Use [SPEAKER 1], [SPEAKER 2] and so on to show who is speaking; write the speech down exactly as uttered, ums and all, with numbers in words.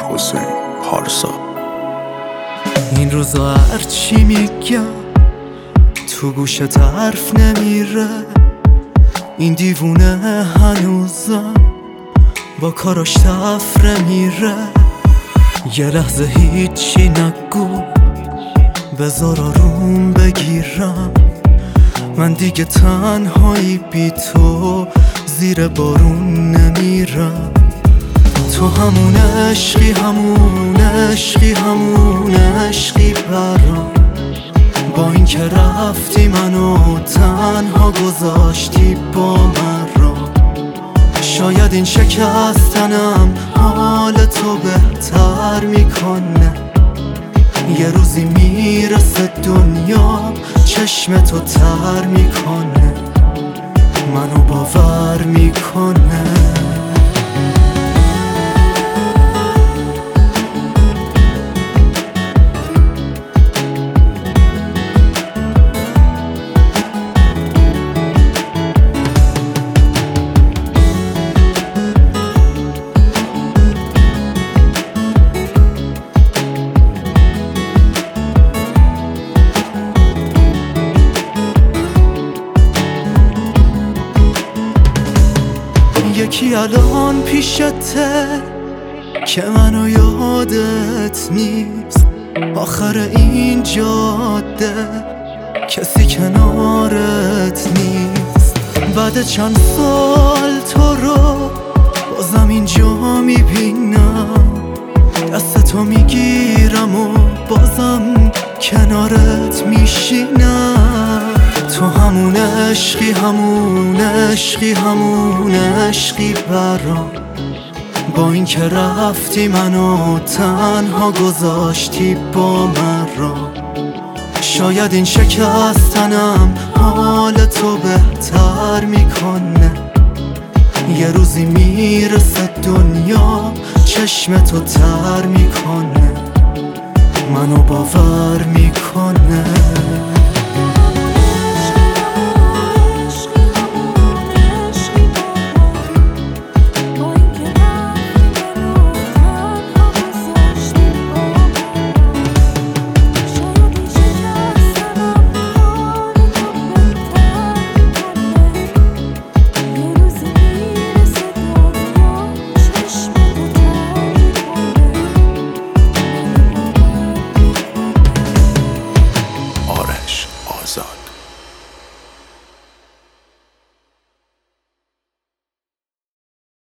[SPEAKER 1] حسین پارسا.
[SPEAKER 2] این روزا هرچی میگم تو گوشت حرف نمیره، این دیوونه هنوزم با کاراش تفره میره. یه لحظه هیچی نگو بذار آروم بگیرم، من دیگه تنهایی بی تو زیر بارون نمیرم. تو همون عشقی همون عشقی همون عشقی برام، با این که رفتی منو تنها گذاشتی با من را. شاید این شکستنم حال تو بهتر میکنه، یه روزی میرسه دنیا چشم تو تر میکنه، منو باور میکنه. یکی الان پیشته که منو یادت نیست، آخر این جاده کسی کنارت نیست. بعد چند سال تو رو بازم اینجا میبینم، دست تو میگیرم و بازم کنارت میشینم. تو همون عشقی همون عشقی همون عشقی برام، با این که رفتی منو تنها گذاشتی با من را. شاید این شکستنم حال تو بهتر میکنه، یه روزی میرسه دنیا چشم تو تر میکنه، منو باور میکنه.
[SPEAKER 1] آزاد.